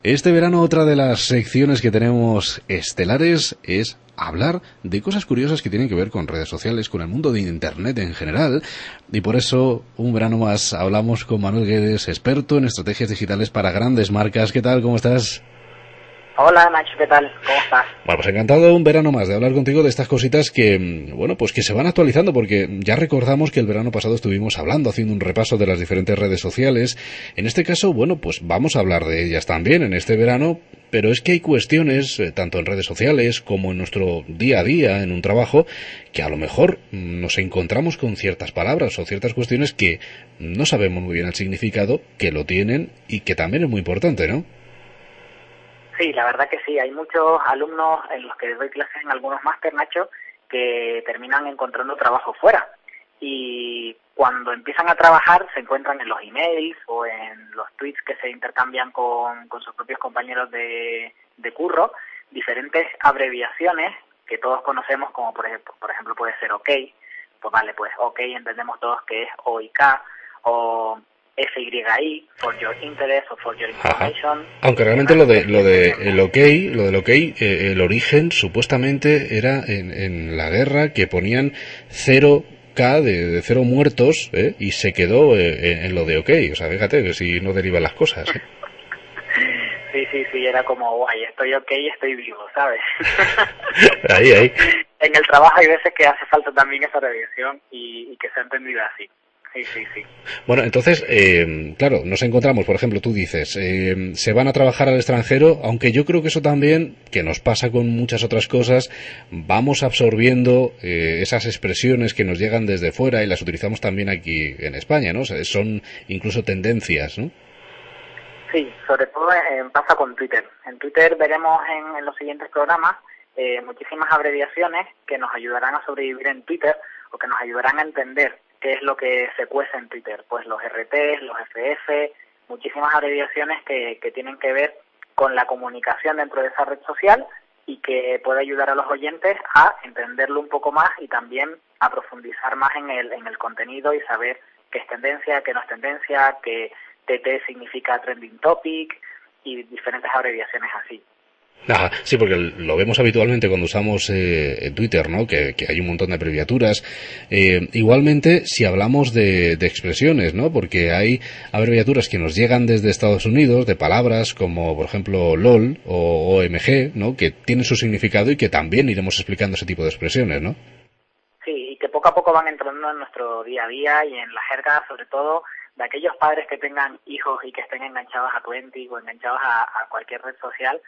Este verano otra de las secciones que tenemos estelares es hablar de cosas curiosas que tienen que ver con redes sociales, con el mundo de Internet en general, y por eso un verano más hablamos con Manuel Guedes, experto en estrategias digitales para grandes marcas. ¿Qué tal? ¿Cómo estás? Hola Nacho, ¿qué tal? ¿Cómo estás? Bueno, pues encantado un verano más de hablar contigo de estas cositas que, bueno, pues que se van actualizando, porque ya recordamos que el verano pasado estuvimos hablando, haciendo un repaso de las diferentes redes sociales. En este caso, bueno, pues vamos a hablar de ellas también en este verano, pero es que hay cuestiones, tanto en redes sociales como en nuestro día a día, en un trabajo, que a lo mejor nos encontramos con ciertas palabras o ciertas cuestiones que no sabemos muy bien el significado, que lo tienen y que también es muy importante, ¿no? Sí, la verdad que sí, hay muchos alumnos en los que doy clases en algunos máster, Nacho, que terminan encontrando trabajo fuera. Y cuando empiezan a trabajar se encuentran en los emails o en los tweets que se intercambian con sus propios compañeros de curro, diferentes abreviaciones que todos conocemos, como por ejemplo puede ser OK. Pues vale, pues OK entendemos todos que es OIK, o FYI, for your interest o for your Ajá. information. Aunque realmente lo del OK, el origen supuestamente era en la guerra, que ponían 0K de 0 muertos, y se quedó en lo de OK. O sea, fíjate que si no derivan las cosas. Sí, era como, guay, estoy OK, estoy vivo, ¿sabes? Ahí. En el trabajo hay veces que hace falta también esa revisión y que sea entendida así. Sí. Bueno, entonces, claro, nos encontramos, por ejemplo, tú dices, se van a trabajar al extranjero, aunque yo creo que eso también, que nos pasa con muchas otras cosas, vamos absorbiendo esas expresiones que nos llegan desde fuera y las utilizamos también aquí en España, ¿no? O sea, son incluso tendencias, ¿no? Sí, sobre todo pasa con Twitter. En Twitter veremos en los siguientes programas muchísimas abreviaciones que nos ayudarán a sobrevivir en Twitter o que nos ayudarán a entender qué es lo que se cuece en Twitter. Pues los RTs, los FF, muchísimas abreviaciones que tienen que ver con la comunicación dentro de esa red social y que puede ayudar a los oyentes a entenderlo un poco más y también a profundizar más en el contenido y saber qué es tendencia, qué no es tendencia, qué TT significa Trending Topic y diferentes abreviaciones así. Ajá, sí, porque lo vemos habitualmente cuando usamos Twitter, ¿no? Que hay un montón de abreviaturas. Igualmente, si hablamos de expresiones, ¿no? Porque hay abreviaturas que nos llegan desde Estados Unidos, de palabras como, por ejemplo, LOL o OMG, ¿no? Que tienen su significado y que también iremos explicando ese tipo de expresiones, ¿no? Sí, y que poco a poco van entrando en nuestro día a día y en la jerga, sobre todo de aquellos padres que tengan hijos y que estén enganchados a Twenty o enganchados a cualquier red social,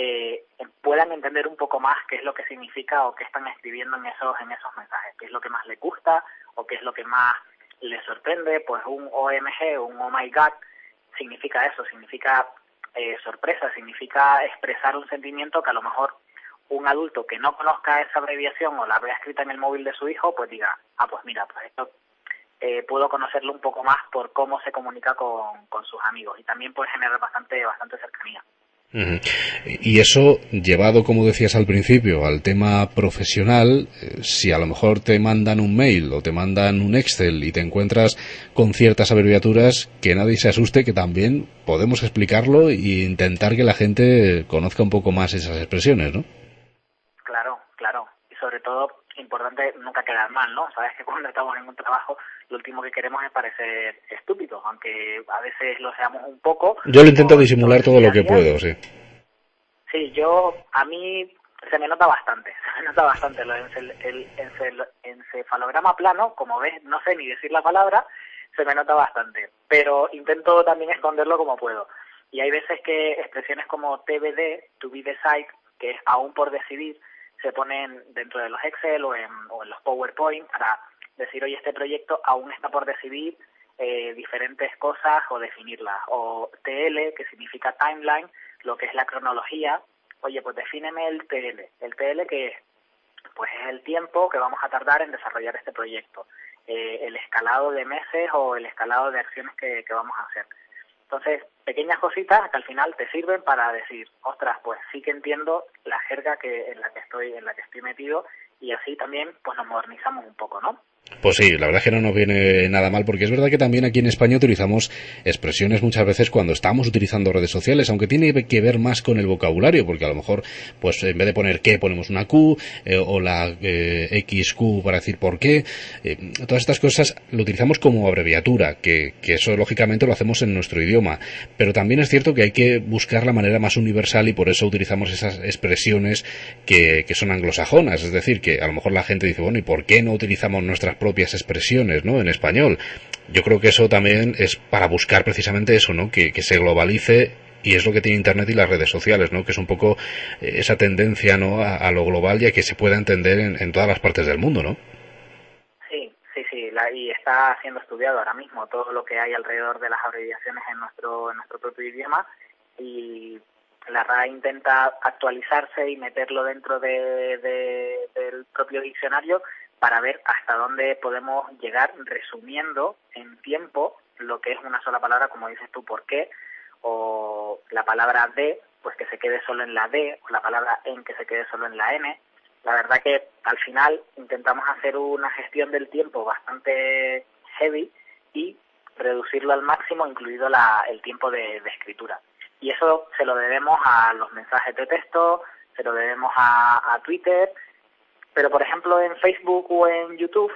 puedan entender un poco más qué es lo que significa o qué están escribiendo en esos mensajes, qué es lo que más les gusta o qué es lo que más les sorprende. Pues un OMG, un Oh My God, significa eso, significa sorpresa, significa expresar un sentimiento que a lo mejor un adulto que no conozca esa abreviación o la vea escrita en el móvil de su hijo, pues diga, pues mira, pues esto puedo conocerlo un poco más por cómo se comunica con sus amigos y también puede generar bastante cercanía. Uh-huh. Y eso, llevado, como decías al principio, al tema profesional, si a lo mejor te mandan un mail o te mandan un Excel y te encuentras con ciertas abreviaturas, que nadie se asuste, que también podemos explicarlo e intentar que la gente conozca un poco más esas expresiones, ¿no? Claro. Y sobre todo, importante nunca quedar mal, ¿no? Sabes que cuando estamos en un trabajo, lo último que queremos es parecer estúpidos, aunque a veces lo seamos un poco. Yo lo intento Por disimular el todo día lo a que día. puedo, sí. Sí, a mí se me nota bastante el encefalograma plano, como ves, no sé ni decir la palabra, se me nota bastante, pero intento también esconderlo como puedo. Y hay veces que expresiones como TBD, to be decided, que es aún por decidir, se ponen dentro de los Excel o en los PowerPoint para decir, oye, este proyecto aún está por decidir diferentes cosas o definirlas. O TL, que significa timeline, lo que es la cronología. Oye, pues defíneme el TL. ¿El TL qué es? Pues es el tiempo que vamos a tardar en desarrollar este proyecto. El escalado de meses o el escalado de acciones que vamos a hacer. Entonces, pequeñas cositas que al final te sirven para decir, ostras, pues sí que entiendo la jerga en la que estoy metido y así también pues nos modernizamos un poco, ¿no? Pues sí, la verdad es que no nos viene nada mal, porque es verdad que también aquí en España utilizamos expresiones muchas veces cuando estamos utilizando redes sociales, aunque tiene que ver más con el vocabulario, porque a lo mejor, pues en vez de poner qué, ponemos una Q, o la XQ para decir por qué. Todas estas cosas lo utilizamos como abreviatura, que eso lógicamente lo hacemos en nuestro idioma, pero también es cierto que hay que buscar la manera más universal y por eso utilizamos esas expresiones que son anglosajonas, es decir, que a lo mejor la gente dice, bueno, ¿y por qué no utilizamos nuestras propias expresiones, ¿no?, en español? Yo creo que eso también es para buscar precisamente eso, ¿no?, que se globalice, y es lo que tiene Internet y las redes sociales, ¿no?, que es un poco esa tendencia, ¿no?, a lo global y a que se pueda entender en todas las partes del mundo, ¿no? Sí, y está siendo estudiado ahora mismo todo lo que hay alrededor de las abreviaciones en nuestro propio idioma, y la RAE intenta actualizarse y meterlo dentro del propio diccionario para ver hasta dónde podemos llegar resumiendo en tiempo lo que es una sola palabra, como dices tú, por qué, o la palabra de, pues que se quede solo en la D, o la palabra en, que se quede solo en la N. La verdad que al final intentamos hacer una gestión del tiempo bastante heavy y reducirlo al máximo, incluido el tiempo de escritura. Y eso se lo debemos a los mensajes de texto, se lo debemos a Twitter, pero por ejemplo en Facebook o en YouTube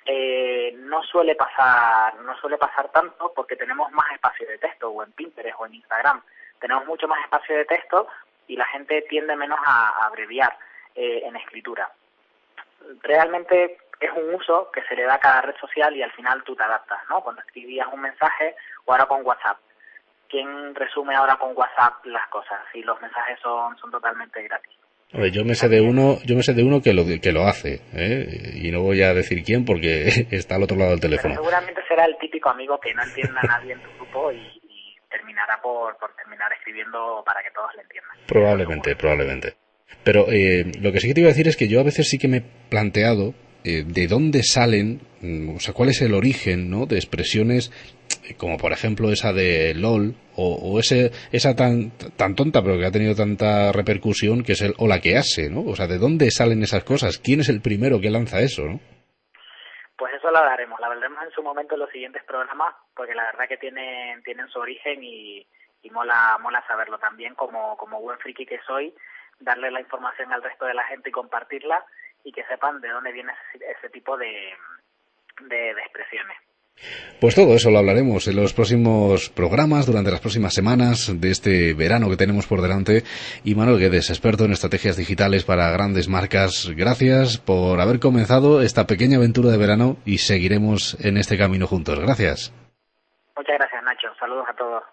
no suele pasar tanto, porque tenemos más espacio de texto, o en Pinterest o en Instagram tenemos mucho más espacio de texto y la gente tiende menos a abreviar en escritura. Realmente es un uso que se le da a cada red social y al final tú te adaptas, ¿no? Cuando escribías un mensaje, o ahora con WhatsApp, ¿quién resume ahora con WhatsApp las cosas si los mensajes son totalmente gratis? Oye, yo me sé de uno que lo hace, y no voy a decir quién porque está al otro lado del teléfono. Pero seguramente será el típico amigo que no entienda a nadie en tu grupo y terminará por terminar escribiendo para que todos le entiendan. Probablemente. Pero lo que sí que te iba a decir es que yo a veces sí que me he planteado de dónde salen, o sea, cuál es el origen, ¿no?, de expresiones como por ejemplo esa de LOL, o esa tan tonta pero que ha tenido tanta repercusión, que es el hola que hace, ¿no? O sea, ¿de dónde salen esas cosas? ¿Quién es el primero que lanza eso, no? Pues eso lo hablaremos en su momento en los siguientes programas, porque la verdad que tienen su origen y mola saberlo también, como buen friki que soy, darle la información al resto de la gente y compartirla, y que sepan de dónde viene ese tipo de expresiones. Pues todo eso lo hablaremos en los próximos programas, durante las próximas semanas de este verano que tenemos por delante. Y Manuel Guedes, experto en estrategias digitales para grandes marcas, gracias por haber comenzado esta pequeña aventura de verano y seguiremos en este camino juntos. Gracias. Muchas gracias, Nacho. Saludos a todos.